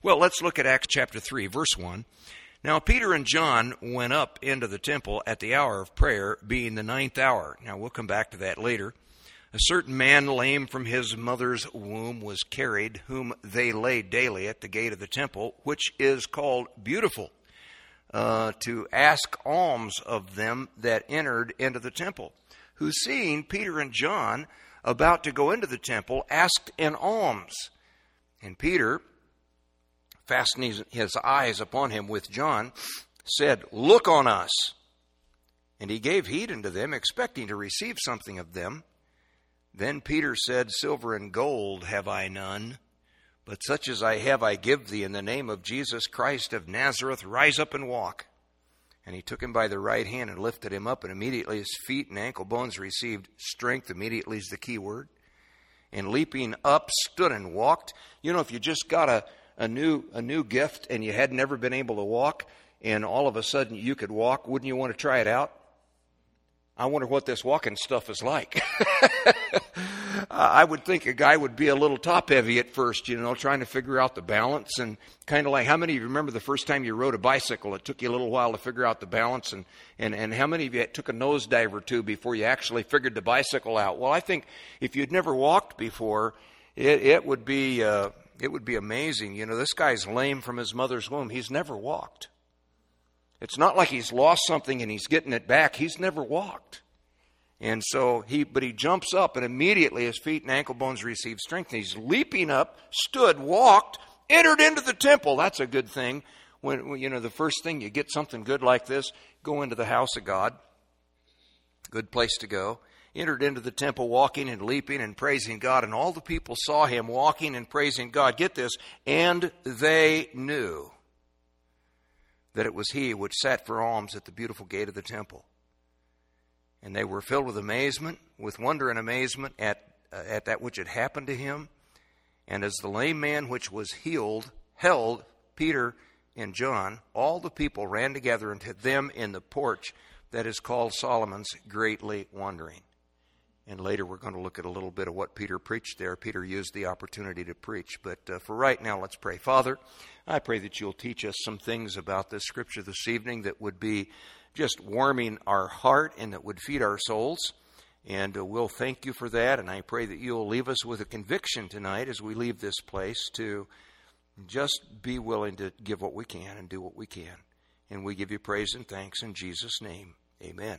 Well, let's look at Acts chapter 3, verse 1. Now Peter and John went up into the temple at the hour of prayer, being the 9th hour. Now we'll come back to that later. A certain man lame from his mother's womb was carried, whom they laid daily at the gate of the temple, which is called Beautiful, to ask alms of them that entered into the temple, who seeing Peter and John about to go into the temple, asked an alms. And Peter, fastening his eyes upon him with John, said, "Look on us." And he gave heed unto them, expecting to receive something of them. Then Peter said, "Silver and gold have I none, but such as I have I give thee. In the name of Jesus Christ of Nazareth, rise up and walk." And he took him by the right hand and lifted him up, and immediately his feet and ankle bones received strength. Immediately is the key word. And leaping up, stood and walked. You know, if you just got a new gift and you had never been able to walk, and all of a sudden you could walk, wouldn't you want to try it out? I wonder what this walking stuff is like. I would think a guy would be a little top heavy at first, trying to figure out the balance, and kind of like, how many of you remember the first time you rode a bicycle? It took you a little while to figure out the balance, and how many of you took a nosedive or two before you actually figured the bicycle out? Well, I think if you'd never walked before, it would be amazing. This guy's lame from his mother's womb. He's never walked. It's not like he's lost something and he's getting it back. He's never walked. And so he jumps up, and immediately his feet and ankle bones receive strength. And he's leaping up, stood, walked, entered into the temple. That's a good thing. When the first thing you get something good like this, go into the house of God. Good place to go. Entered into the temple, walking and leaping and praising God. And all the people saw him walking and praising God. Get this. And they knew that it was he which sat for alms at the beautiful gate of the temple. And they were filled with amazement, with wonder and amazement at that which had happened to him. And as the lame man which was healed held Peter and John, all the people ran together unto them in the porch that is called Solomon's, greatly wondering. And later we're going to look at a little bit of what Peter preached there. Peter used the opportunity to preach. But for right now, let's pray. Father, I pray that you'll teach us some things about this scripture this evening that would be just warming our heart and that would feed our souls. And we'll thank you for that. And I pray that you'll leave us with a conviction tonight as we leave this place to just be willing to give what we can and do what we can. And we give you praise and thanks in Jesus' name. Amen.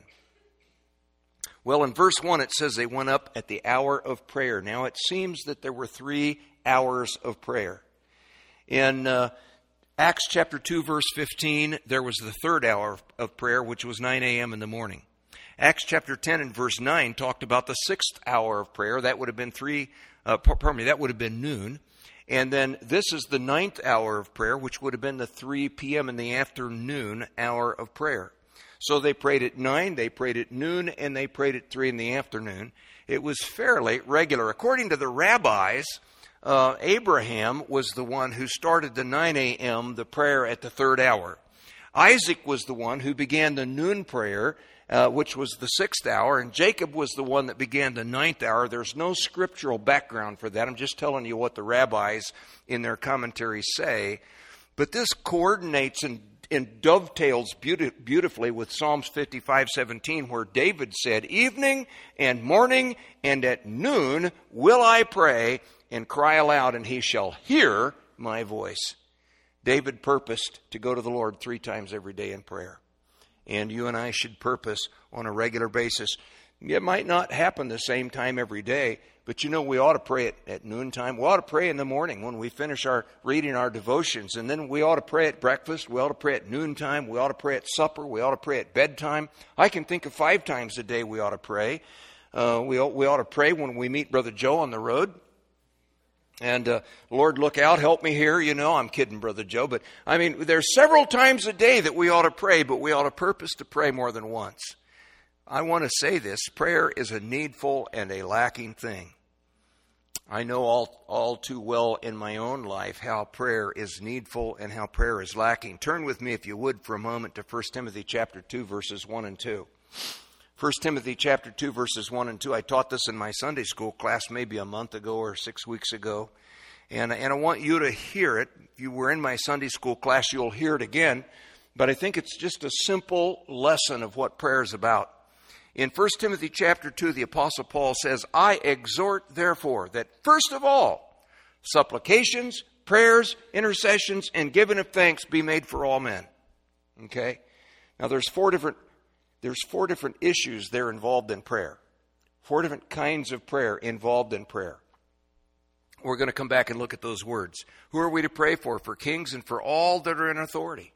Well, in verse 1, it says they went up at the hour of prayer. Now, it seems that there were 3 hours of prayer. In Acts chapter 2, verse 15, there was the 3rd hour of prayer, which was 9 a.m. in the morning. Acts chapter 10 and verse 9 talked about the 6th hour of prayer. That would have been that would have been noon. And then this is the 9th hour of prayer, which would have been the 3 p.m. in the afternoon hour of prayer. So they prayed at 9, they prayed at noon, and they prayed at 3 in the afternoon. It was fairly regular. According to the rabbis, Abraham was the one who started the 9 a.m., the prayer at the 3rd hour. Isaac was the one who began the noon prayer, which was the 6th hour, and Jacob was the one that began the 9th hour. There's no scriptural background for that. I'm just telling you what the rabbis in their commentaries say. But this coordinates and dovetails beautifully with Psalms 55:17, where David said, "Evening and morning and at noon will I pray and cry aloud, and he shall hear my voice." David purposed to go to the Lord 3 times every day in prayer. And you and I should purpose on a regular basis. It might not happen the same time every day, but we ought to pray at noontime. We ought to pray in the morning when we finish reading our devotions. And then we ought to pray at breakfast. We ought to pray at noontime. We ought to pray at supper. We ought to pray at bedtime. I can think of 5 times a day we ought to pray. We ought to pray when we meet Brother Joe on the road. And Lord, look out, help me here. I'm kidding, Brother Joe. But there's several times a day that we ought to pray, but we ought to purpose to pray more than once. I want to say this. Prayer is a needful and a lacking thing. I know all too well in my own life how prayer is needful and how prayer is lacking. Turn with me, if you would, for a moment to 1 Timothy chapter 2, verses 1 and 2. 1 Timothy chapter 2, verses 1 and 2. I taught this in my Sunday school class maybe a month ago or 6 weeks ago. And I want you to hear it. If you were in my Sunday school class, you'll hear it again. But I think it's just a simple lesson of what prayer is about. In 1 Timothy chapter 2, the Apostle Paul says, I exhort, therefore, that first of all, supplications, prayers, intercessions, and giving of thanks be made for all men. Okay? Now there's four different issues there involved in prayer. 4 different kinds of prayer involved in prayer. We're going to come back and look at those words. Who are we to pray for? For kings and for all that are in authority.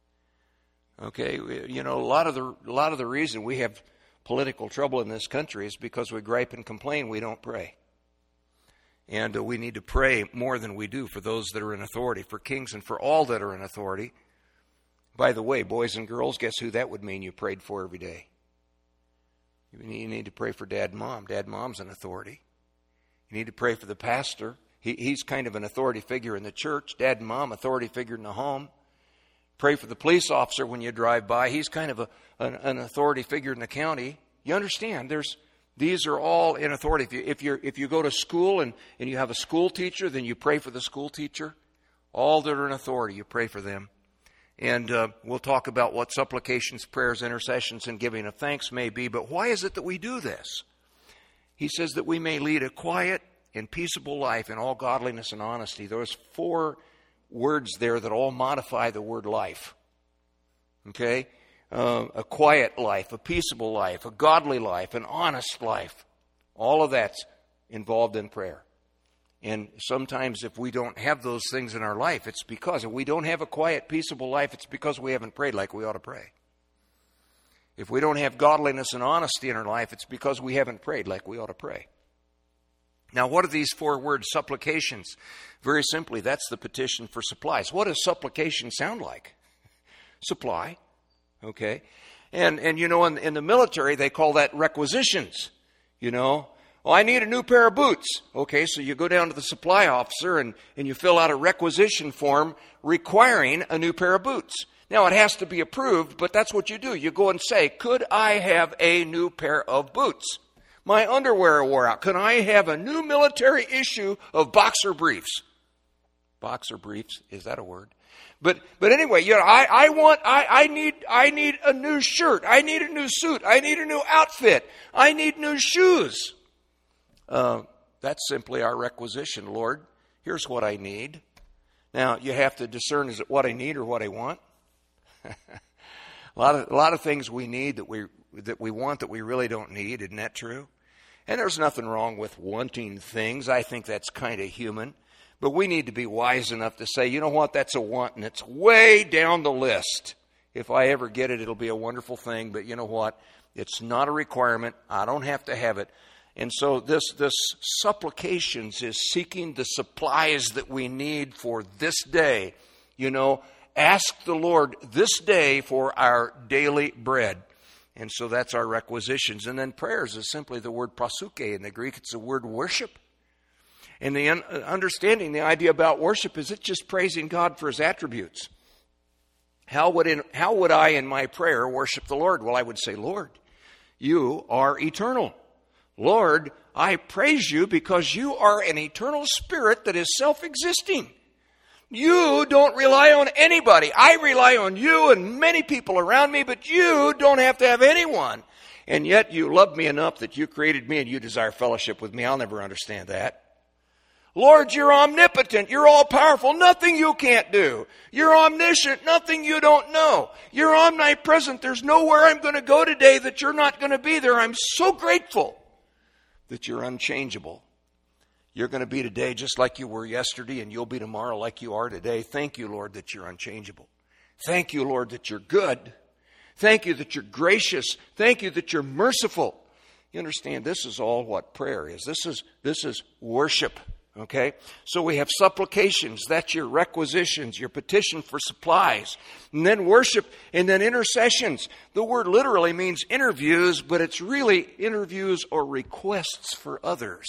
Okay, you know, a lot of the reason we have political trouble in this country is because we gripe and complain, we don't pray. And we need to pray more than we do for those that are in authority, for kings and for all that are in authority. By the way, boys and girls, guess who that would mean you prayed for every day? You need to pray for Dad and Mom. Dad and Mom's an authority. You need to pray for the pastor. He's kind of an authority figure in the church. Dad and Mom, authority figure in the home. Pray for the police officer when you drive by. He's kind of an authority figure in the county. You understand, these are all in authority. If you go to school and you have a school teacher, then you pray for the school teacher. All that are in authority, you pray for them. And we'll talk about what supplications, prayers, intercessions, and giving of thanks may be. But why is it that we do this? He says that we may lead a quiet and peaceable life in all godliness and honesty. There's 4 words there that all modify the word life. Okay? A quiet life, a peaceable life, a godly life, an honest life. All of that's involved in prayer. And sometimes if we don't have those things in our life, it's because if we don't have a quiet, peaceable life, it's because we haven't prayed like we ought to pray. If we don't have godliness and honesty in our life, it's because we haven't prayed like we ought to pray. Now, what are these 4 words? Supplications. Very simply, that's the petition for supplies. What does supplication sound like? Supply. Okay? And you know, in the military, they call that requisitions. You know, well, I need a new pair of boots. Okay, so you go down to the supply officer and you fill out a requisition form requiring a new pair of boots. Now, it has to be approved, but that's what you do. You go and say, could I have a new pair of boots? My underwear wore out. Can I have a new military issue of boxer briefs? Boxer briefs, is that a word? But anyway, you know, I need a new shirt. I need a new suit. I need a new outfit. I need new shoes. That's simply our requisition, Lord. Here's what I need. Now, you have to discern, is it what I need or what I want? A lot of things we need that we want that we really don't need. Isn't that true? And there's nothing wrong with wanting things. I think that's kind of human. But we need to be wise enough to say, you know what, that's a want, and it's way down the list. If I ever get it, it'll be a wonderful thing. But you know what? It's not a requirement. I don't have to have it. And so this supplications is seeking the supplies that we need for this day. You know, ask the Lord this day for our daily bread. And so that's our requisitions. And then prayers is simply the word proseuche. In the Greek, it's the word worship. And the understanding, the idea about worship is it's just praising God for His attributes. How would I in my prayer worship the Lord? Well, I would say, Lord, you are eternal. Lord, I praise you because you are an eternal spirit that is self-existing. You don't rely on anybody. I rely on you and many people around me, but you don't have to have anyone. And yet you love me enough that you created me and you desire fellowship with me. I'll never understand that. Lord, you're omnipotent. You're all-powerful. Nothing you can't do. You're omniscient. Nothing you don't know. You're omnipresent. There's nowhere I'm going to go today that you're not going to be there. I'm so grateful that you're unchangeable. You're going to be today just like you were yesterday, and you'll be tomorrow like you are today. Thank you, Lord, that you're unchangeable. Thank you, Lord, that you're good. Thank you that you're gracious. Thank you that you're merciful. You understand, this is all what prayer is. This is worship. Okay? So we have supplications. That's your requisitions, your petition for supplies. And then worship, and then intercessions. The word literally means interviews, but it's really interviews or requests for others.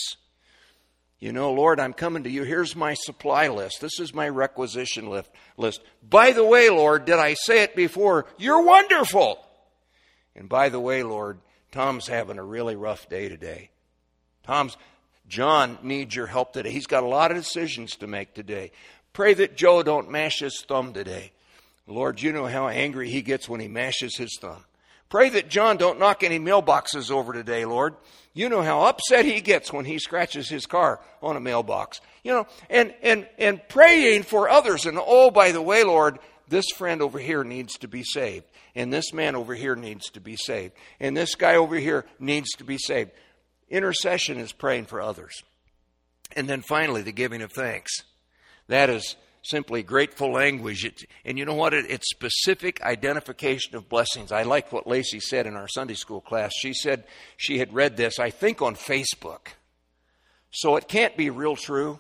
You know, Lord, I'm coming to you. Here's my supply list. This is my requisition list. By the way, Lord, did I say it before? You're wonderful. And by the way, Lord, Tom's having a really rough day today. John needs your help today. He's got a lot of decisions to make today. Pray that Joe don't mash his thumb today. Lord, you know how angry he gets when he mashes his thumb. Pray that John don't knock any mailboxes over today, Lord. You know how upset he gets when he scratches his car on a mailbox. And praying for others. And oh, by the way, Lord, this friend over here needs to be saved. And this man over here needs to be saved. And this guy over here needs to be saved. Intercession is praying for others. And then finally, the giving of thanks. That is simply grateful language. And you know what? It's specific identification of blessings. I like what Lacey said in our Sunday school class. She said she had read this, I think, on Facebook. So it can't be real true.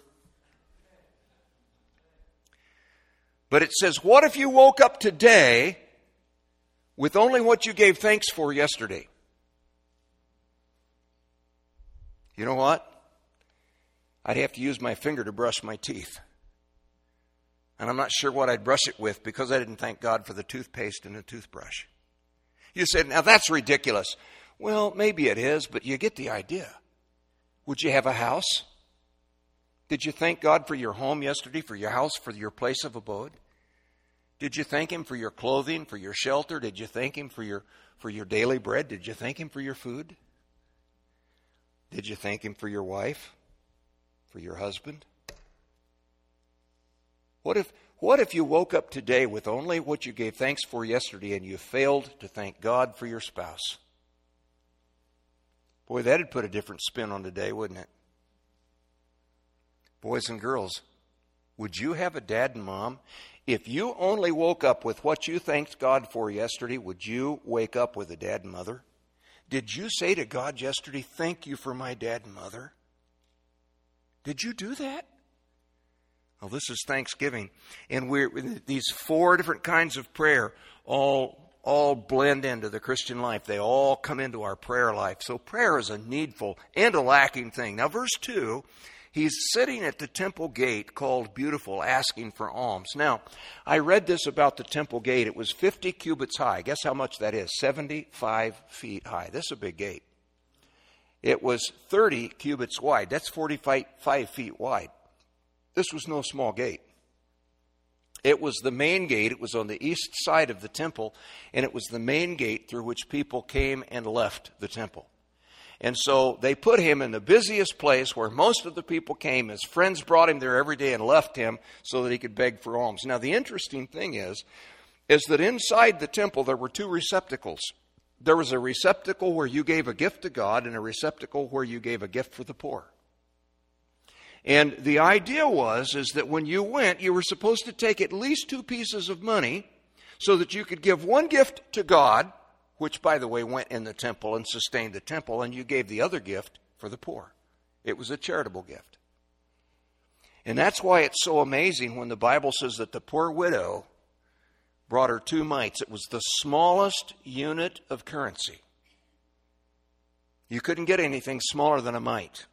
But it says, what if you woke up today with only what you gave thanks for yesterday? You know what? I'd have to use my finger to brush my teeth. And I'm not sure what I'd brush it with because I didn't thank God for the toothpaste and the toothbrush. You said, now that's ridiculous. Well, maybe it is, but you get the idea. Would you have a house? Did you thank God for your home yesterday, for your house, for your place of abode? Did you thank Him for your clothing, for your shelter? Did you thank Him for your daily bread? Did you thank Him for your food? Did you thank Him for your wife, for your husband? What if you woke up today with only what you gave thanks for yesterday and you failed to thank God for your spouse? Boy, that'd put a different spin on today, wouldn't it? Boys and girls, would you have a dad and mom? If you only woke up with what you thanked God for yesterday, would you wake up with a dad and mother? Did you say to God yesterday, thank you for my dad and mother? Did you do that? Well, this is Thanksgiving, and these 4 different kinds of prayer all blend into the Christian life. They all come into our prayer life. So prayer is a needful and a lacking thing. Now, verse 2, he's sitting at the temple gate called Beautiful, asking for alms. Now, I read this about the temple gate. It was 50 cubits high. Guess how much that is? 75 feet high. This is a big gate. It was 30 cubits wide. That's 45 feet wide. This was no small gate. It was the main gate. It was on the east side of the temple, and it was the main gate through which people came and left the temple. And so they put him in the busiest place where most of the people came. His friends brought him there every day and left him so that he could beg for alms. Now, the interesting thing is that inside the temple there were 2 receptacles. There was a receptacle where you gave a gift to God and a receptacle where you gave a gift for the poor. And the idea is that when you went, you were supposed to take at least 2 pieces of money so that you could give one gift to God, which, by the way, went in the temple and sustained the temple, and you gave the other gift for the poor. It was a charitable gift. And that's why it's so amazing when the Bible says that the poor widow brought her 2 mites. It was the smallest unit of currency. You couldn't get anything smaller than a mite.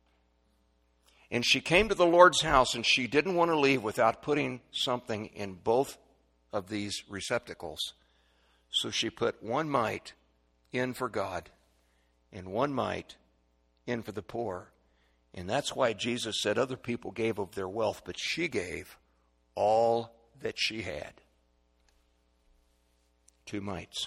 And she came to the Lord's house, and she didn't want to leave without putting something in both of these receptacles. So she put 1 mite in for God and 1 mite in for the poor. And that's why Jesus said other people gave of their wealth, but she gave all that she had. 2 mites.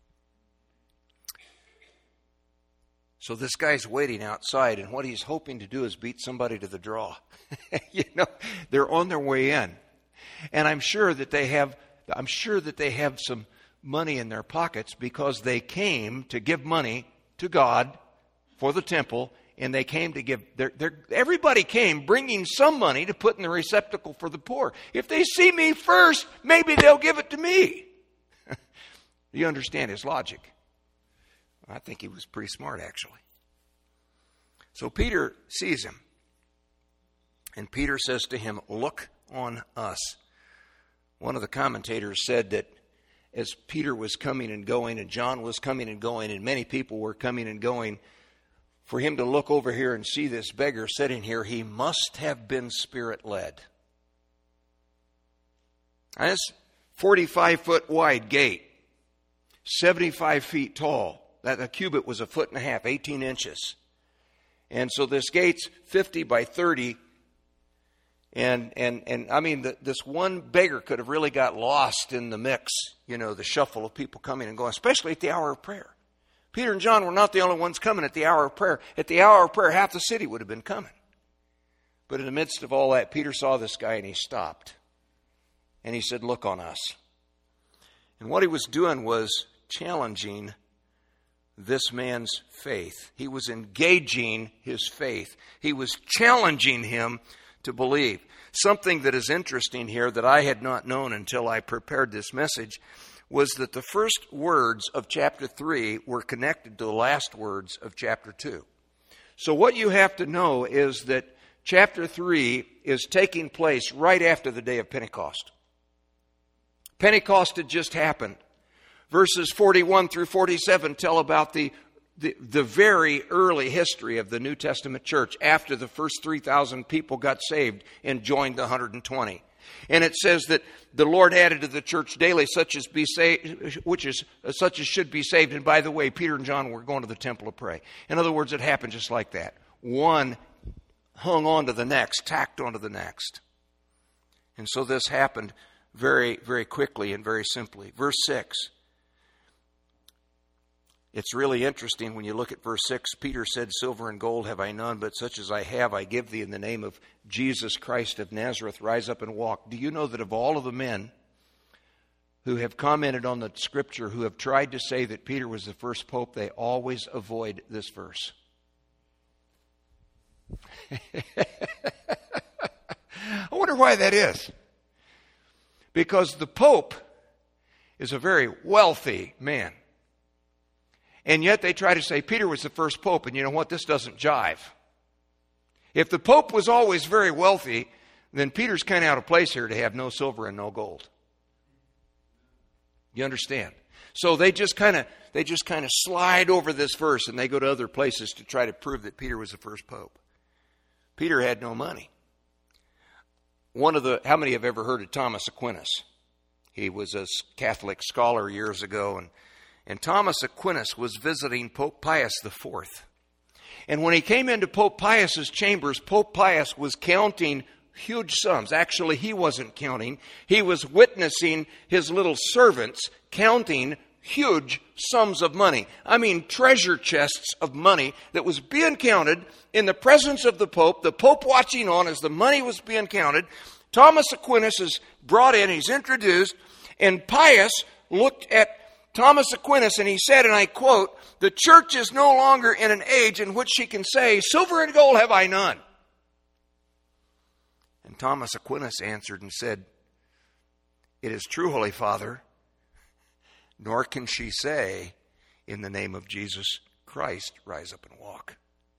So this guy's waiting outside, and what he's hoping to do is beat somebody to the draw. They're on their way in. And I'm sure that they have some money in their pockets because they came to give money to God for the temple, and they came to give everybody came bringing some money to put in the receptacle for the poor. If they see me first, maybe they'll give it to me. You understand his logic. I think he was pretty smart, actually. So Peter sees him. And Peter says to him, look on us. One of the commentators said that as Peter was coming and going, and John was coming and going, and many people were coming and going, for him to look over here and see this beggar sitting here, he must have been Spirit-led. And this 45-foot wide gate, 75 feet tall. That a cubit was 1.5 feet, 18 inches. And so this gate's 50 by 30. And I mean, this one beggar could have really got lost in the mix, the shuffle of people coming and going, especially at the hour of prayer. Peter and John were not the only ones coming at the hour of prayer. At the hour of prayer, half the city would have been coming. But in the midst of all that, Peter saw this guy and he stopped. And he said, "Look on us." And what he was doing was challenging this man's faith. He was engaging his faith. He was challenging him to believe. Something that is interesting here that I had not known until I prepared this message was that the first words of chapter 3 were connected to the last words of chapter 2. So what you have to know is that chapter 3 is taking place right after the day of Pentecost. Pentecost had just happened. Verses 41 through 47 tell about the very early history of the New Testament church after the first 3,000 people got saved and joined the 120. And it says that the Lord added to the church daily such as should be saved. And by the way, Peter and John were going to the temple to pray. In other words, it happened just like that. One hung on to the next, tacked onto the next. And so this happened very, very quickly and very simply. Verse 6. It's really interesting when you look at verse 6. Peter said, "Silver and gold have I none, but such as I have I give thee in the name of Jesus Christ of Nazareth. Rise up and walk." Do you know that of all of the men who have commented on the scripture, who have tried to say that Peter was the first pope, they always avoid this verse? I wonder why that is. Because the pope is a very wealthy man. And yet they try to say Peter was the first pope, and you know what? This doesn't jive. If the pope was always very wealthy, then Peter's kind of out of place here to have no silver and no gold. You understand? So they just kind of slide over this verse, and they go to other places to try to prove that Peter was the first pope. Peter had no money. How many have ever heard of Thomas Aquinas? He was a Catholic scholar years ago, and Thomas Aquinas was visiting Pope Pius IV. And when he came into Pope Pius's chambers, Pope Pius was counting huge sums. Actually, he wasn't counting. He was witnessing his little servants counting huge sums of money. I mean, treasure chests of money that was being counted in the presence of the Pope watching on as the money was being counted. Thomas Aquinas is brought in, he's introduced, and Pius looked at Thomas Aquinas, and he said, and I quote, "The church is no longer in an age in which she can say, 'Silver and gold have I none.'" And Thomas Aquinas answered and said, "It is true, Holy Father, nor can she say, 'In the name of Jesus Christ, rise up and walk.'"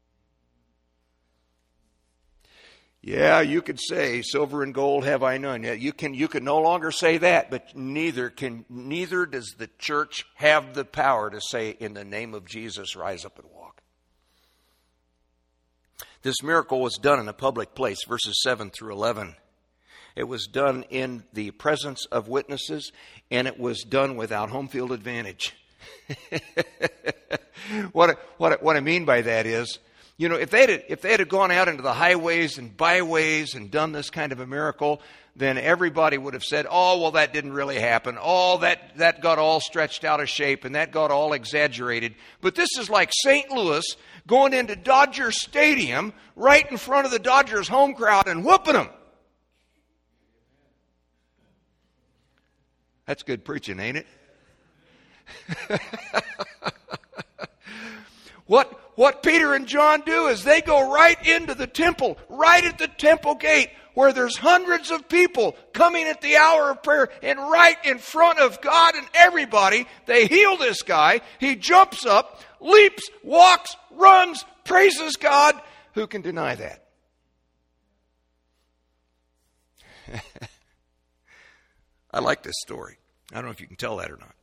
Yeah, you could say, "Silver and gold have I none." Yeah, you can no longer say that, but neither does the church have the power to say, "In the name of Jesus, rise up and walk." This miracle was done in a public place, verses 7 through 11. It was done in the presence of witnesses, and it was done without home field advantage. What I mean by that is, if they had gone out into the highways and byways and done this kind of a miracle, then everybody would have said, "Oh, well, that didn't really happen. Oh, that got all stretched out of shape and that got all exaggerated." But this is like St. Louis going into Dodger Stadium right in front of the Dodgers home crowd and whooping them. That's good preaching, ain't it? What Peter and John do is they go right into the temple, right at the temple gate, where there's hundreds of people coming at the hour of prayer, and right in front of God and everybody, they heal this guy. He jumps up, leaps, walks, runs, praises God. Who can deny that? I like this story. I don't know if you can tell that or not.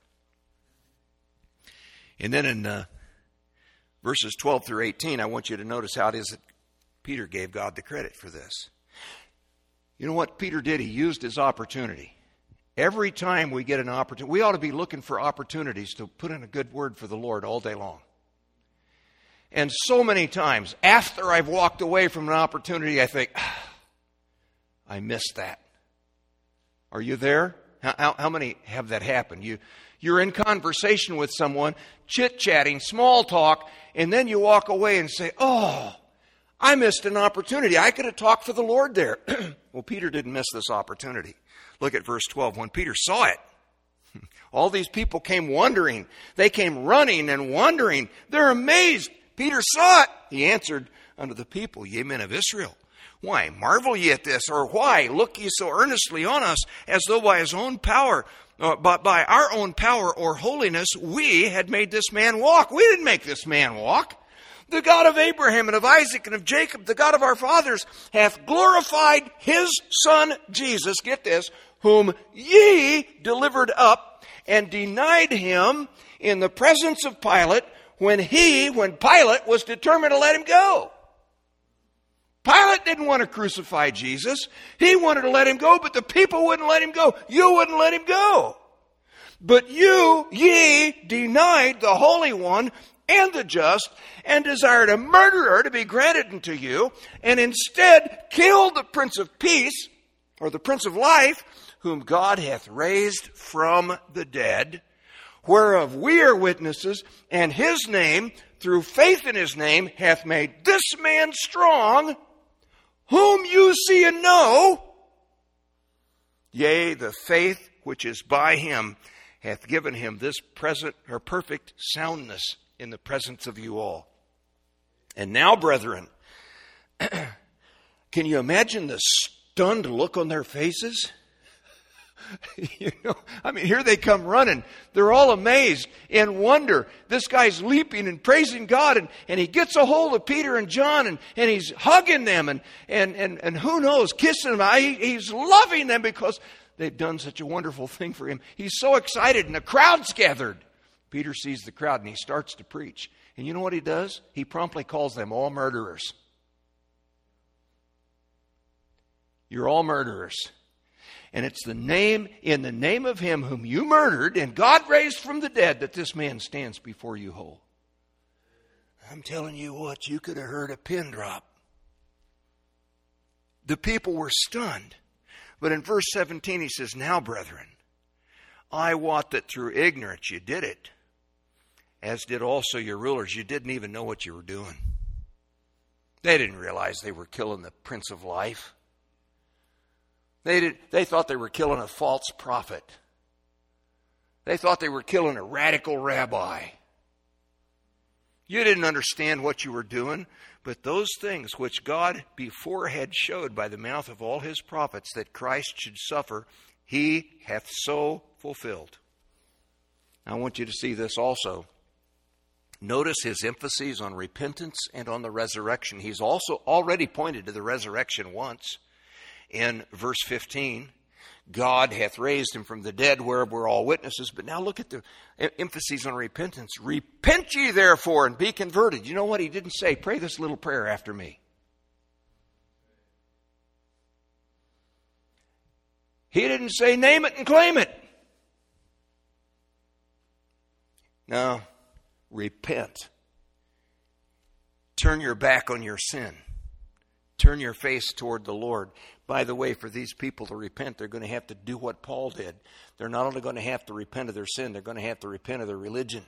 And then in verses 12 through 18, I want you to notice how it is that Peter gave God the credit for this. You know what Peter did? He used his opportunity. Every time we get an opportunity, we ought to be looking for opportunities to put in a good word for the Lord all day long. And so many times, after I've walked away from an opportunity, I think, I missed that. Are you there? How many have that happen? You're in conversation with someone, chit-chatting, small talk, and then you walk away and say, oh, I missed an opportunity. I could have talked for the Lord there. Well, Peter didn't miss this opportunity. Look at verse 12. When Peter saw it, all these people came wondering. They came running and wondering. They're amazed. Peter saw it. He answered unto the people, Ye men of Israel, why marvel ye at this? Or why look ye so earnestly on us, as though by his own power, but by our own power or holiness, we had made this man walk? We didn't make this man walk. The God of Abraham and of Isaac and of Jacob, the God of our fathers, hath glorified his Son Jesus, get this, whom ye delivered up and denied him in the presence of Pilate, when Pilate was determined to let him go. Pilate didn't want to crucify Jesus. He wanted to let him go, but the people wouldn't let him go. You wouldn't let him go. But ye denied the Holy One and the just, and desired a murderer to be granted unto you, and instead killed the Prince of Peace, or the Prince of Life, whom God hath raised from the dead, whereof we are witnesses, and his name, through faith in his name, hath made this man strong, whom you see and know. Yea, the faith which is by him hath given him this present or perfect soundness in the presence of you all. And now, brethren, can you imagine the stunned look on their faces? Here they come running. They're all amazed in wonder. This guy's leaping and praising God, and he gets a hold of Peter and John, and he's hugging them, and who knows, kissing them. He's loving them because they've done such a wonderful thing for him. He's so excited, and the crowd's gathered. Peter sees the crowd, and he starts to preach. And you know what he does? He promptly calls them all murderers. You're all murderers. And it's in the name of him whom you murdered and God raised from the dead, that this man stands before you whole. I'm telling you what, you could have heard a pin drop. The people were stunned. But in verse 17 he says, Now, brethren, I wot that through ignorance you did it, as did also your rulers. You didn't even know what you were doing. They didn't realize they were killing the Prince of Life. They thought they were killing a false prophet. They thought they were killing a radical rabbi. You didn't understand what you were doing, but those things which God before had showed by the mouth of all his prophets that Christ should suffer, he hath so fulfilled. I want you to see this also. Notice his emphasis on repentance and on the resurrection. He's also already pointed to the resurrection once. In verse 15, God hath raised him from the dead, whereof we're all witnesses. But now look at the emphasis on repentance. Repent ye therefore and be converted. You know what he didn't say? Pray this little prayer after me. He didn't say name it and claim it. No, repent. Turn your back on your sin. Turn your face toward the Lord. By the way, for these people to repent, they're going to have to do what Paul did. They're not only going to have to repent of their sin, they're going to have to repent of their religion.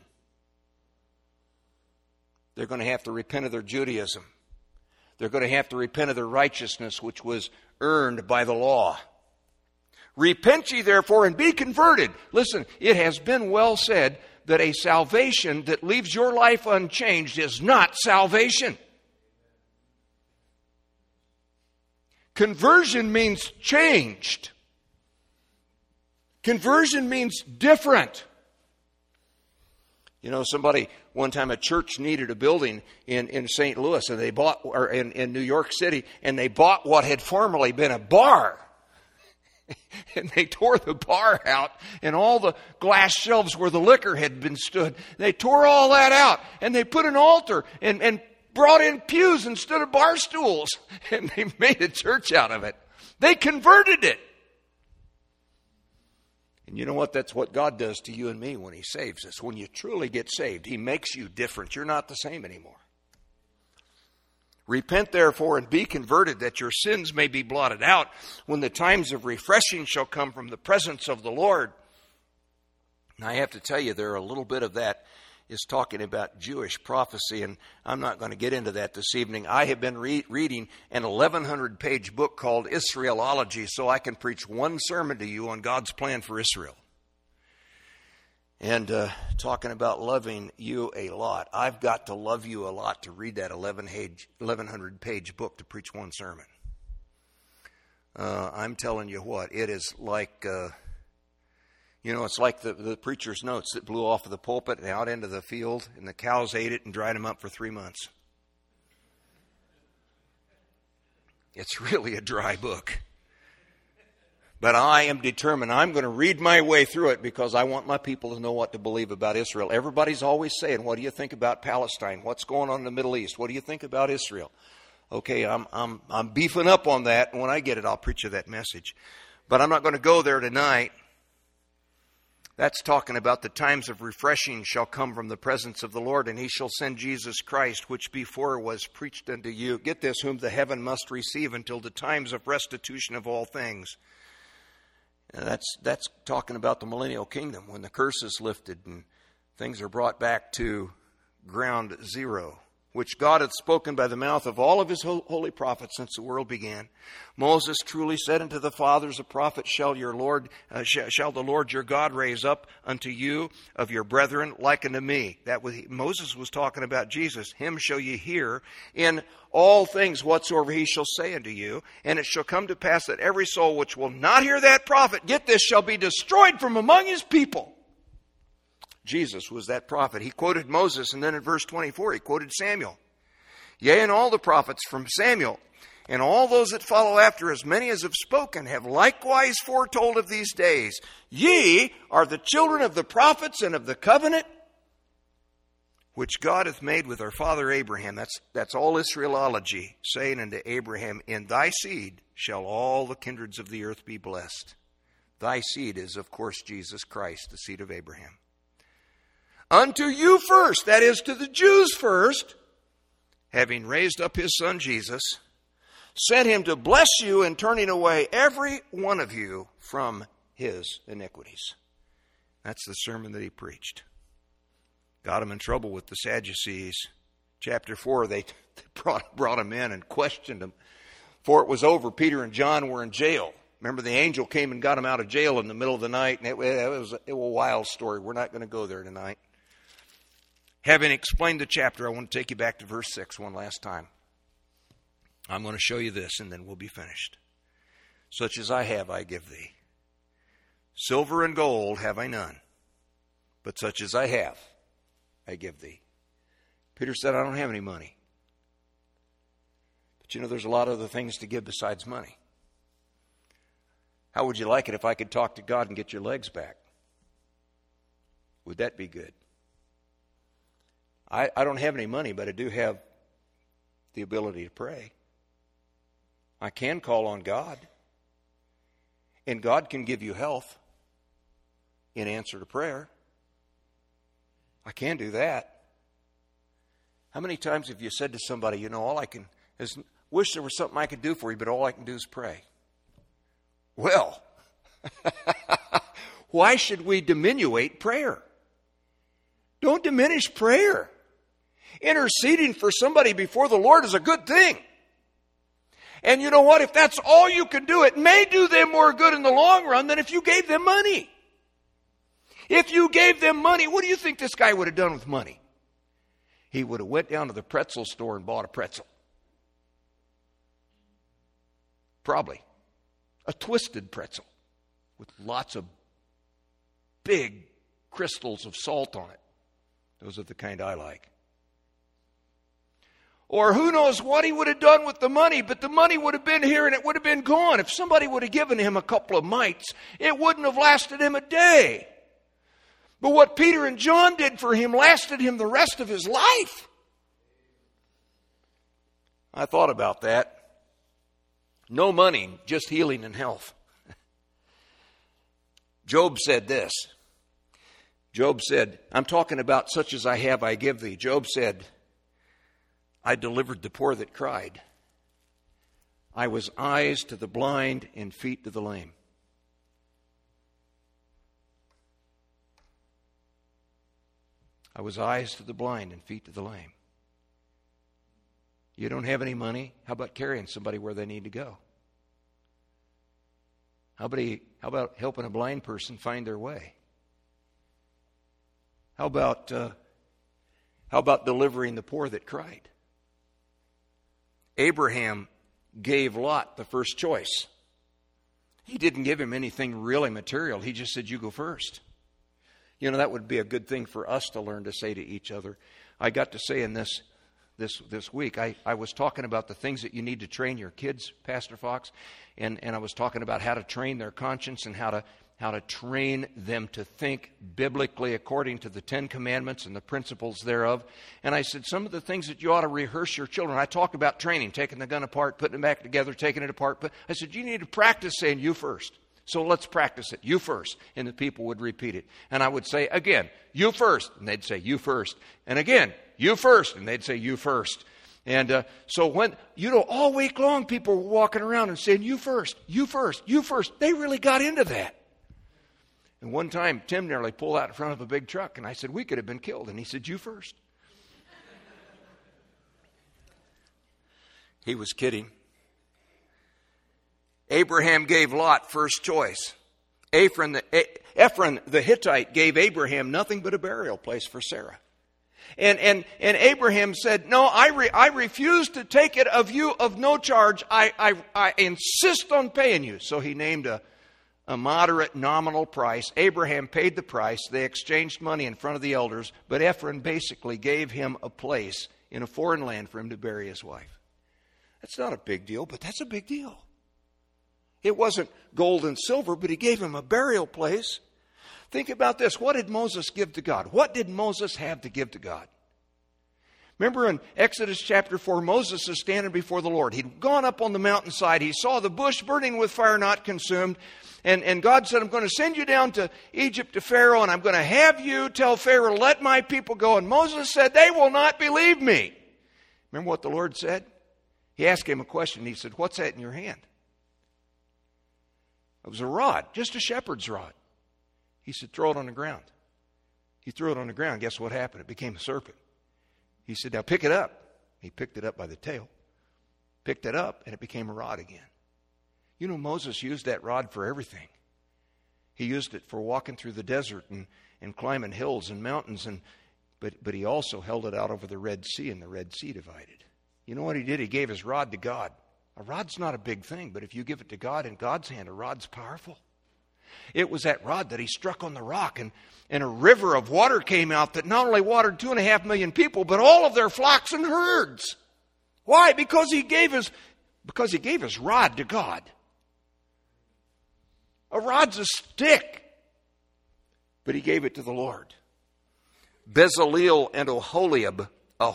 They're going to have to repent of their Judaism. They're going to have to repent of their righteousness, which was earned by the law. Repent ye therefore and be converted. Listen, it has been well said that a salvation that leaves your life unchanged is not salvation. Conversion means changed. Conversion means different. You know, one time a church needed a building in St. Louis, and they bought, or in New York City, and they bought what had formerly been a bar. And they tore the bar out, and all the glass shelves where the liquor had been stood, they tore all that out, and they put an altar and brought in pews instead of bar stools, and they made a church out of it. They converted it. And you know what? That's what God does to you and me when he saves us. When you truly get saved, he makes you different. You're not the same anymore. Repent therefore and be converted, that your sins may be blotted out, when the times of refreshing shall come from the presence of the Lord. And I have to tell you, there are a little bit of that is talking about Jewish prophecy, and I'm not going to get into that this evening. I have been reading an 1,100-page book called Israelology, so I can preach one sermon to you on God's plan for Israel. And talking about loving you a lot. I've got to love you a lot to read that 1,100-page book to preach one sermon. I'm telling you what, it is like, it's like the preacher's notes that blew off of the pulpit and out into the field, and the cows ate it and dried them up for 3 months. It's really a dry book. But I am determined. I'm going to read my way through it because I want my people to know what to believe about Israel. Everybody's always saying, what do you think about Palestine? What's going on in the Middle East? What do you think about Israel? Okay, I'm beefing up on that. And when I get it, I'll preach you that message. But I'm not going to go there tonight. That's talking about the times of refreshing shall come from the presence of the Lord, and he shall send Jesus Christ, which before was preached unto you. Get this, whom the heaven must receive until the times of restitution of all things. That's talking about the millennial kingdom, when the curse is lifted and things are brought back to ground zero, which God hath spoken by the mouth of all of his holy prophets since the world began. Moses truly said unto the fathers, a prophet shall the Lord your God raise up unto you of your brethren like unto me. Moses was talking about Jesus. Him shall ye hear in all things whatsoever he shall say unto you. And it shall come to pass that every soul which will not hear that prophet, get this, shall be destroyed from among his people. Jesus was that prophet. He quoted Moses, and then in verse 24 he quoted Samuel. Yea, and all the prophets from Samuel, and all those that follow after, as many as have spoken, have likewise foretold of these days. Ye are the children of the prophets and of the covenant which God hath made with our father Abraham. That's all Israelology, saying unto Abraham, in thy seed shall all the kindreds of the earth be blessed. Thy seed is, of course, Jesus Christ, the seed of Abraham. Unto you first, that is, to the Jews first, having raised up his son Jesus, sent him to bless you in turning away every one of you from his iniquities. That's the sermon that he preached. Got him in trouble with the Sadducees. Chapter 4, they brought him in and questioned him. Before it was over, Peter and John were in jail. Remember, the angel came and got him out of jail in the middle of the night, and it was a wild story. We're not going to go there tonight. Having explained the chapter, I want to take you back to verse 6 one last time. I'm going to show you this, and then we'll be finished. Such as I have, I give thee. Silver and gold have I none, but such as I have, I give thee. Peter said, I don't have any money. But there's a lot of other things to give besides money. How would you like it if I could talk to God and get your legs back? Would that be good? I don't have any money, but I do have the ability to pray. I can call on God. And God can give you health in answer to prayer. I can do that. How many times have you said to somebody, all I can is wish there was something I could do for you, but all I can do is pray? Well, why should we diminuate prayer? Don't diminish prayer. Interceding for somebody before the Lord is a good thing. And you know what? If that's all you can do, it may do them more good in the long run than if you gave them money. If you gave them money, what do you think this guy would have done with money? He would have went down to the pretzel store and bought a pretzel. Probably. A twisted pretzel with lots of big crystals of salt on it. Those are the kind I like. Or who knows what he would have done with the money, but the money would have been here and it would have been gone. If somebody would have given him a couple of mites, it wouldn't have lasted him a day. But what Peter and John did for him lasted him the rest of his life. I thought about that. No money, just healing and health. Job said this. Job said, I'm talking about such as I have, I give thee. Job said, I delivered the poor that cried. I was eyes to the blind and feet to the lame. I was eyes to the blind and feet to the lame. You don't have any money? How about carrying somebody where they need to go? How about helping a blind person find their way? How about delivering the poor that cried? Abraham gave Lot the first choice. He didn't give him anything really material. He just said, you go first. You know, that would be a good thing for us to learn to say to each other. I got to say in this week, I was talking about the things that you need to train your kids, Pastor Fox, and I was talking about how to train their conscience and how to train them to think biblically according to the Ten Commandments and the principles thereof. And I said, some of the things that you ought to rehearse your children. I talked about training, taking the gun apart, putting it back together, taking it apart. But I said, you need to practice saying you first. So let's practice it. You first. And the people would repeat it. And I would say again, you first. And they'd say, you first. And again, you first. And they'd say, you first. And so when, all week long people were walking around and saying, you first, you first, you first. They really got into that. And one time, Tim nearly pulled out in front of a big truck. And I said, we could have been killed. And he said, you first. He was kidding. Abraham gave Lot first choice. Ephron the Hittite gave Abraham nothing but a burial place for Sarah. And Abraham said, no, I refuse to take it of you of no charge. I insist on paying you. So he named a moderate nominal price. Abraham paid the price. They exchanged money in front of the elders. But Ephron basically gave him a place in a foreign land for him to bury his wife. That's not a big deal, but that's a big deal. It wasn't gold and silver, but he gave him a burial place. Think about this. What did Moses give to God? What did Moses have to give to God? Remember in Exodus chapter 4, Moses is standing before the Lord. He'd gone up on the mountainside. He saw the bush burning with fire not consumed. And God said, I'm going to send you down to Egypt to Pharaoh, and I'm going to have you tell Pharaoh, let my people go. And Moses said, they will not believe me. Remember what the Lord said? He asked him a question. He said, what's that in your hand? It was a rod, just a shepherd's rod. He said, throw it on the ground. He threw it on the ground. Guess what happened? It became a serpent. He said, now pick it up. He picked it up by the tail, picked it up, and it became a rod again. You know, Moses used that rod for everything. He used it for walking through the desert and climbing hills and mountains, but he also held it out over the Red Sea, and the Red Sea divided. You know what he did? He gave his rod to God. A rod's not a big thing, but if you give it to God in God's hand, a rod's powerful. It was that rod that he struck on the rock, and a river of water came out that not only watered 2.5 million people, but all of their flocks and herds. Why? Because he gave his rod to God. A rod's a stick, but he gave it to the Lord. Bezaleel and Aholiab,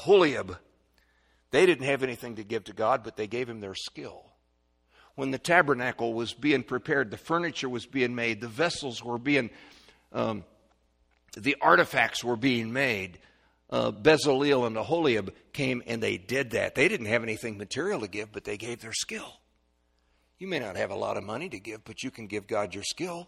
they didn't have anything to give to God, but they gave him their skill. When the tabernacle was being prepared, the furniture was being made, the vessels were being, the artifacts were being made. Bezaleel and Aholiab came and they did that. They didn't have anything material to give, but they gave their skill. You may not have a lot of money to give, but you can give God your skill.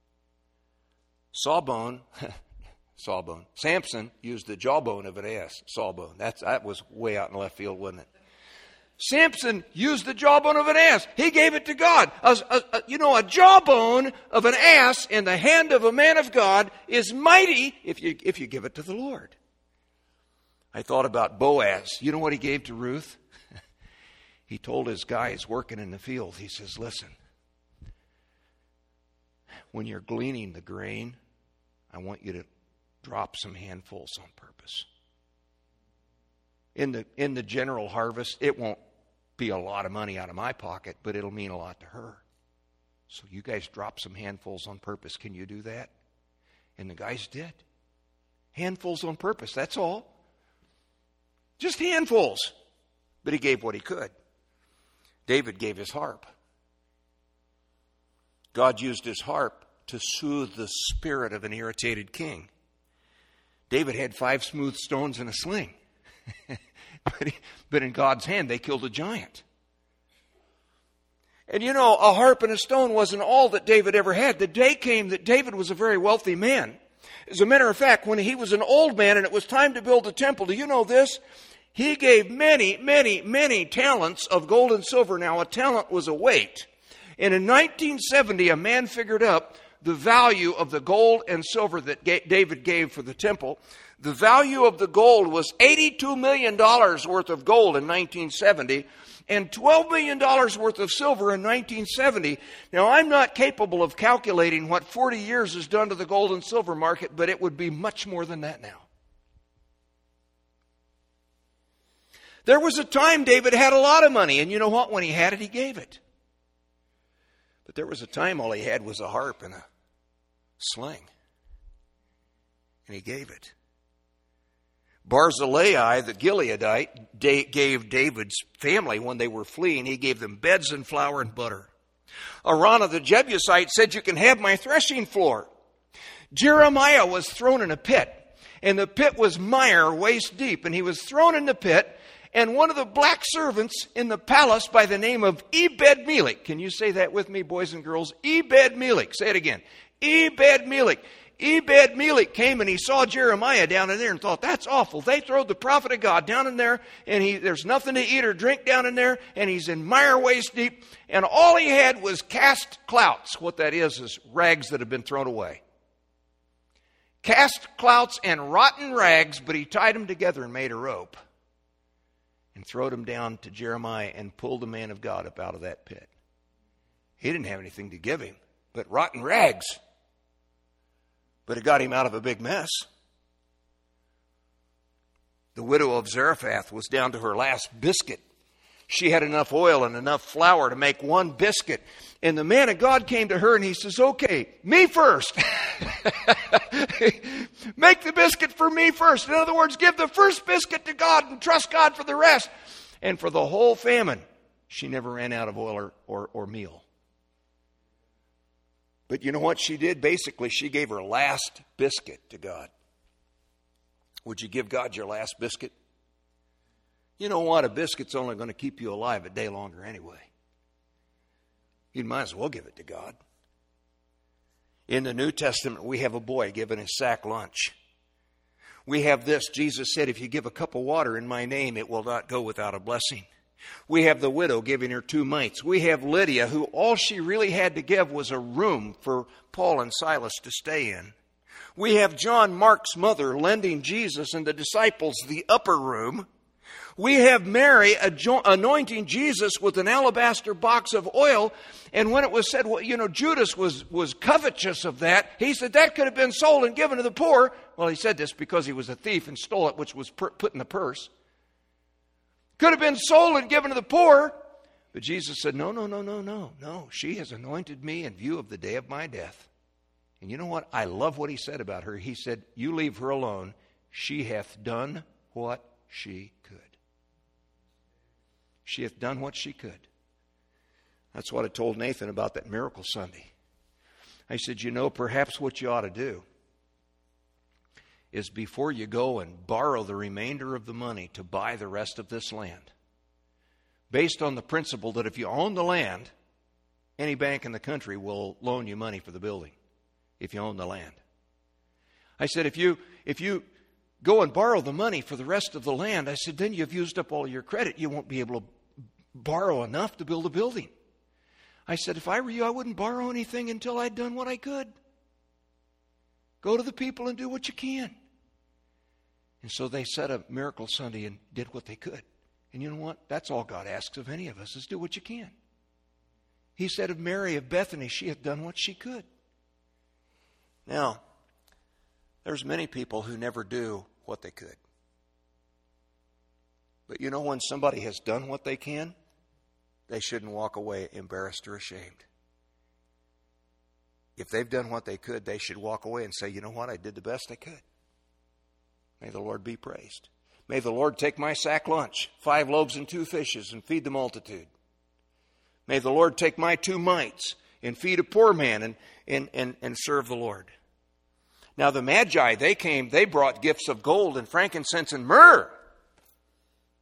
Samson used the jawbone of an ass. Sawbone. That was way out in left field, wasn't it? Samson used the jawbone of an ass. He gave it to God. A jawbone of an ass in the hand of a man of God is mighty if you give it to the Lord. I thought about Boaz. You know what he gave to Ruth? He told his guys working in the field, he says, listen, when you're gleaning the grain, I want you to drop some handfuls on purpose. In the general harvest, it won't be a lot of money out of my pocket, but it'll mean a lot to her. So you guys drop some handfuls on purpose. Can you do that? And the guys did. Handfuls on purpose, that's all. Just handfuls. But he gave what he could. David gave his harp. God used his harp to soothe the spirit of an irritated king. David had 5 smooth stones in a sling. But in God's hand, they killed a giant. And you know, a harp and a stone wasn't all that David ever had. The day came that David was a very wealthy man. As a matter of fact, when he was an old man and it was time to build a temple, do you know this? He gave many, many, many talents of gold and silver. Now, a talent was a weight. And in 1970, a man figured up the value of the gold and silver that David gave for the temple. The value of the gold was $82 million worth of gold in 1970 and $12 million worth of silver in 1970. Now, I'm not capable of calculating what 40 years has done to the gold and silver market, but it would be much more than that now. There was a time David had a lot of money, and you know what? When he had it, he gave it. But there was a time all he had was a harp and a sling, and he gave it. Barzillai, the Gileadite, gave David's family, when they were fleeing, he gave them beds and flour and butter. Araunah the Jebusite said, "You can have my threshing floor." Jeremiah was thrown in a pit, and the pit was mire waist deep, and he was thrown in the pit, and one of the black servants in the palace by the name of Ebed-Melech, can you say that with me, boys and girls? Ebed-Melech, say it again. Ebed-Melech. Ebed-Melech came and he saw Jeremiah down in there and thought, that's awful. They throw the prophet of God down in there, and there's nothing to eat or drink down in there, and he's in mire waist deep, and all he had was cast clouts. What that is rags that have been thrown away. Cast clouts and rotten rags, but he tied them together and made a rope and throwed them down to Jeremiah and pulled the man of God up out of that pit. He didn't have anything to give him but rotten rags. But it got him out of a big mess. The widow of Zarephath was down to her last biscuit. She had enough oil and enough flour to make one biscuit. And the man of God came to her and he says, okay, me first. Make the biscuit for me first. In other words, give the first biscuit to God and trust God for the rest. And for the whole famine, she never ran out of oil or meal. But you know what she did? Basically, she gave her last biscuit to God. Would you give God your last biscuit? You know what? A biscuit's only going to keep you alive a day longer anyway. You might as well give it to God. In the New Testament, we have a boy given his sack lunch. We have this. Jesus said, if you give a cup of water in my name, it will not go without a blessing. We have the widow giving her 2 mites. We have Lydia, who all she really had to give was a room for Paul and Silas to stay in. We have John Mark's mother lending Jesus and the disciples the upper room. We have Mary anointing Jesus with an alabaster box of oil. And when it was said, well, you know, Judas was covetous of that, he said that could have been sold and given to the poor. Well, he said this because he was a thief and stole it, which was put in the purse. Could have been sold and given to the poor. But Jesus said, no. She has anointed me in view of the day of my death. And you know what? I love what he said about her. He said, you leave her alone. She hath done what she could. She hath done what she could. That's what I told Nathan about that Miracle Sunday. I said, you know, perhaps what you ought to do is before you go and borrow the remainder of the money to buy the rest of this land, based on the principle that if you own the land, any bank in the country will loan you money for the building if you own the land. I said, if you go and borrow the money for the rest of the land, I said, then you've used up all your credit. You won't be able to borrow enough to build a building. I said, if I were you, I wouldn't borrow anything until I'd done what I could. Go to the people and do what you can. And so they set a Miracle Sunday and did what they could. And you know what? That's all God asks of any of us, is do what you can. He said of Mary of Bethany, she hath done what she could. Now, there's many people who never do what they could. But you know, when somebody has done what they can, they shouldn't walk away embarrassed or ashamed. If they've done what they could, they should walk away and say, you know what? I did the best I could. May the Lord be praised. May the Lord take my sack lunch, 5 loaves and 2 fishes, and feed the multitude. May the Lord take my 2 mites and feed a poor man and serve the Lord. Now the Magi, they came, they brought gifts of gold and frankincense and myrrh.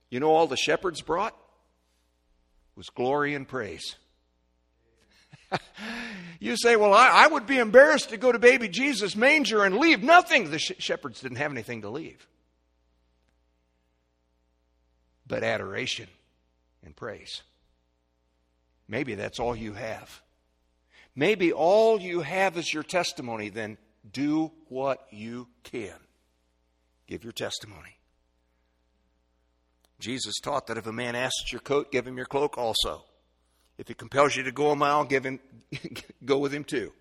You know all the shepherds brought? Was glory and praise. You say, well, I would be embarrassed to go to baby Jesus' manger and leave nothing. The shepherds didn't have anything to leave. But adoration and praise. Maybe that's all you have. Maybe all you have is your testimony. Then do what you can. Give your testimony. Jesus taught that if a man asks your coat, give him your cloak also. If he compels you to go a mile, go with him too.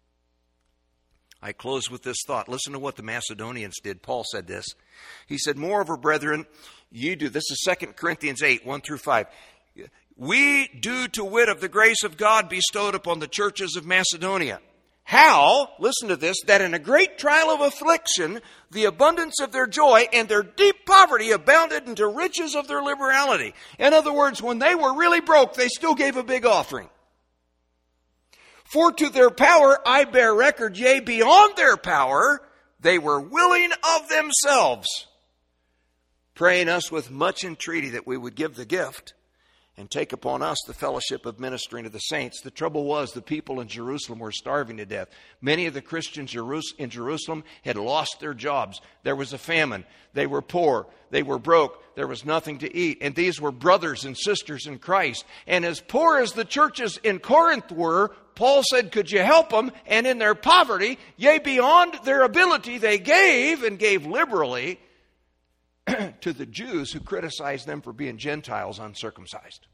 I close with this thought. Listen to what the Macedonians did. Paul said this. He said, moreover, brethren, you do. This is 2 Corinthians 8, 1 through 5. We do to wit of the grace of God bestowed upon the churches of Macedonia. How, listen to this, that in a great trial of affliction, the abundance of their joy and their deep poverty abounded into riches of their liberality. In other words, when they were really broke, they still gave a big offering. For to their power I bear record, yea, beyond their power, they were willing of themselves, praying us with much entreaty that we would give the gift and take upon us the fellowship of ministering to the saints. The trouble was the people in Jerusalem were starving to death. Many of the Christians in Jerusalem had lost their jobs. There was a famine. They were poor. They were broke. There was nothing to eat. And these were brothers and sisters in Christ. And as poor as the churches in Corinth were, Paul said, could you help them? And in their poverty, yea, beyond their ability, they gave and gave liberally to the Jews who criticized them for being Gentiles uncircumcised.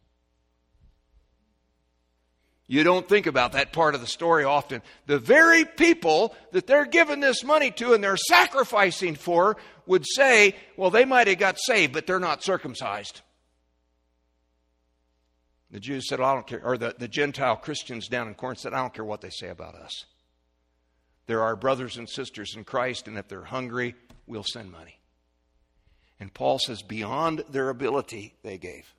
You don't think about that part of the story often. The very people that they're giving this money to and they're sacrificing for would say, well, they might have got saved, but they're not circumcised. The Jews said, well, I don't care. Or the Gentile Christians down in Corinth said, I don't care what they say about us. They're our brothers and sisters in Christ, and if they're hungry, we'll send money. And Paul says, beyond their ability, they gave.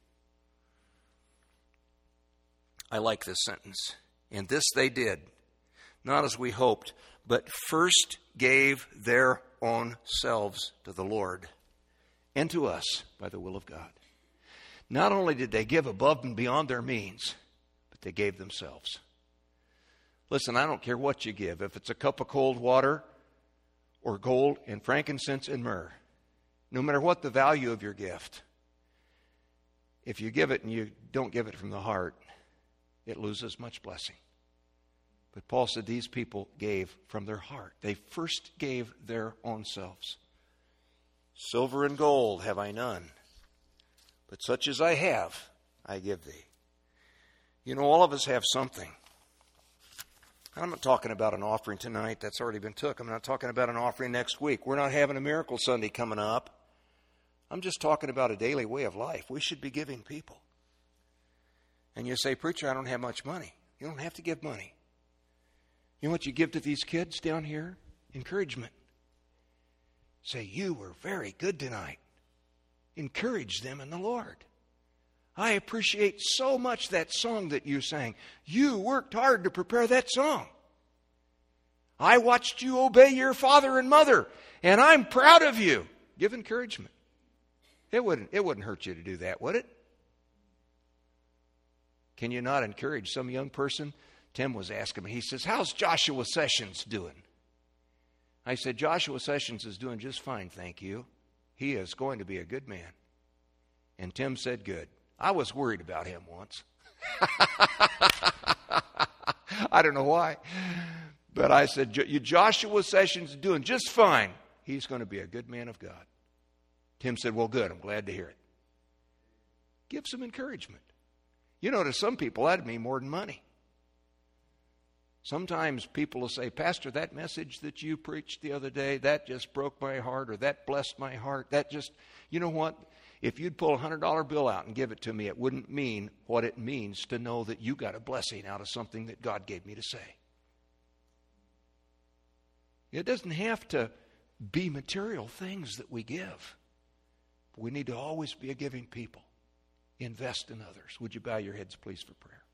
I like this sentence. And this they did, not as we hoped, but first gave their own selves to the Lord and to us by the will of God. Not only did they give above and beyond their means, but they gave themselves. Listen, I don't care what you give. If it's a cup of cold water or gold and frankincense and myrrh, no matter what the value of your gift, if you give it and you don't give it from the heart, it loses much blessing. But Paul said these people gave from their heart. They first gave their own selves. Silver and gold have I none, but such as I have, I give thee. You know, all of us have something. I'm not talking about an offering tonight. That's already been took. I'm not talking about an offering next week. We're not having a Miracle Sunday coming up. I'm just talking about a daily way of life. We should be giving people. And you say, preacher, I don't have much money. You don't have to give money. You know what you give to these kids down here? Encouragement. Say, you were very good tonight. Encourage them in the Lord. I appreciate so much that song that you sang. You worked hard to prepare that song. I watched you obey your father and mother, and I'm proud of you. Give encouragement. It wouldn't hurt you to do that, would it? Can you not encourage some young person? Tim was asking me, he says, how's Joshua Sessions doing? I said, Joshua Sessions is doing just fine, thank you. He is going to be a good man. And Tim said, good. I was worried about him once. I don't know why. But I said, Joshua Sessions is doing just fine. He's going to be a good man of God. Tim said, well, good. I'm glad to hear it. Give some encouragement. You know, to some people, that'd mean more than money. Sometimes people will say, Pastor, that message that you preached the other day, that just broke my heart, or that blessed my heart. That just, you know what? If you'd pull a $100 bill out and give it to me, it wouldn't mean what it means to know that you got a blessing out of something that God gave me to say. It doesn't have to be material things that we give. We need to always be a giving people. Invest in others. Would you bow your heads, please, for prayer?